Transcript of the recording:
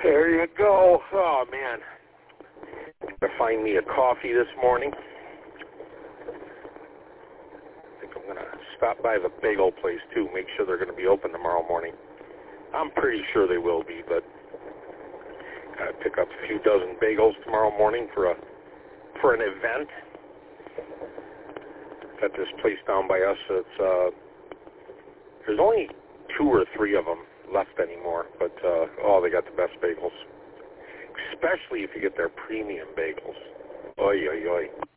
There you go. Oh, man. Gotta find me a coffee this morning. I think I'm going to stop by the bagel place, too, make sure they're going to be open tomorrow morning. I'm pretty sure they will be, but gotta pick up a few dozen bagels tomorrow morning for an event. At this place down by us, there's only 2 or 3 of them left anymore, but they got the best bagels, especially if you get their premium bagels. Oy, oy, oy.